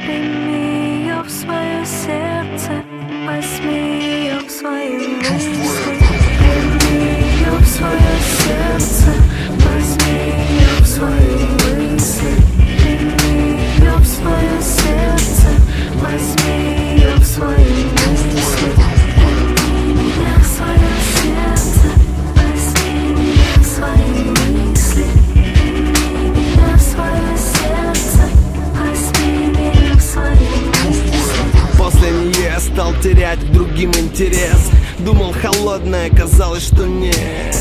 Прими ее в свое сердце, возьми ее в свои мысли. Прими ее в свое сердце, возьми ее в свои мысли. Прими ее в свое сердце, возьми ее в свои мысли. Прими меня в свое сердце, возьми меня в свои мысли. Прими меня в свое сердце, возьми меня в свои мысли. После нее я стал терять к другим интерес. Думал, холодная, казалось, что нет.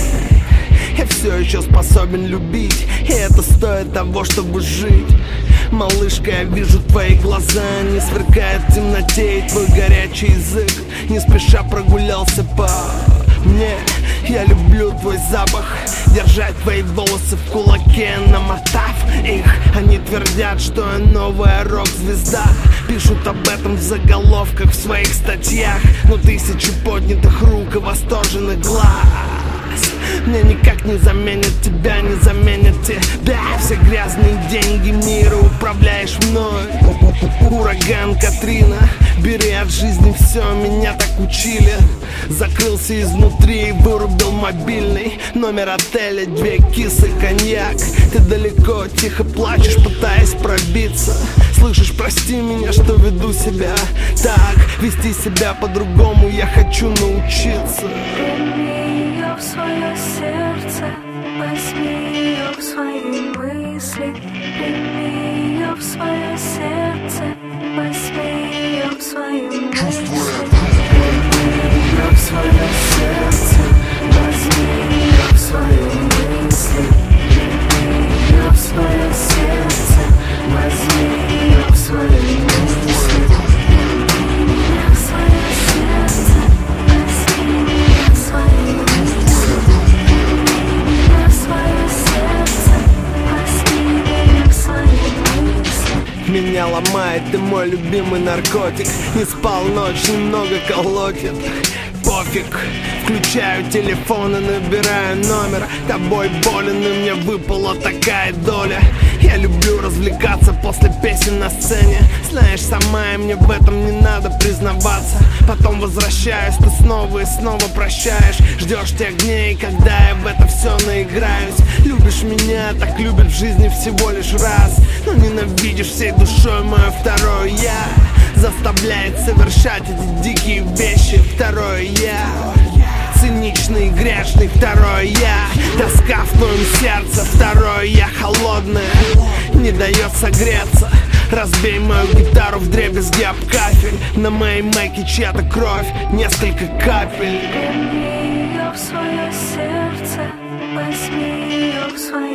Я все еще способен любить, и это стоит того, чтобы жить. Малышка, я вижу твои глаза, они сверкают в темноте, и твой горячий язык не спеша прогулялся по мне. Я люблю твой запах, держать твои волосы в кулаке, намотав их. Они твердят, что я новая рок-звезда, пишут об этом в заголовках в своих статьях. Но тысячи поднятых рук и восторженных глаз мне никак не заменят тебя, не заменят тебя. Все грязные деньги мира управляешь мной. Ураган Катрина, бери от жизни все, меня так учили. Закрылся изнутри и вырубил мобильный номер отеля, 2 кисы, коньяк. Ты далеко, тихо плачешь, пытаясь пробиться. Слышишь, прости меня, что веду себя так. Вести себя по-другому я хочу научиться. В свое сердце, возьми ее в свои мысли. Прими ее в свое сердце, возьми ее в свои мысли. Прими ее в свое сердце, возьми ее в свои мысли. Прими ее в свое сердце, возьми ее в свои мысли. Прими меня в свое сердце, возьми меня в свои мысли. Меня ломает, ты мой любимый наркотик. Не спал ночь, немного колотит. Пофиг, включаю телефон и набираю номер. Тобой болен, и мне выпала такая доля. Я люблю развлекаться после песен на сцене. Знаешь сама, и мне в этом не надо признаваться. Потом возвращаюсь, ты снова и снова прощаешь. Ждешь тех дней, когда я в это все наиграюсь. Любишь меня, так любят в жизни всего лишь раз. Но ненавидишь всей душой мое второе я. Заставляет совершать эти дикие вещи. Второе я, циничный, грешный. Второе я, тоска в твоем сердце. Второе я, холодное, не дает согреться. Разбей мою гитару вдребезги об кафель. На моей майке чья-то кровь, несколько капель. Прими ее в свое сердце, возьми ее в свои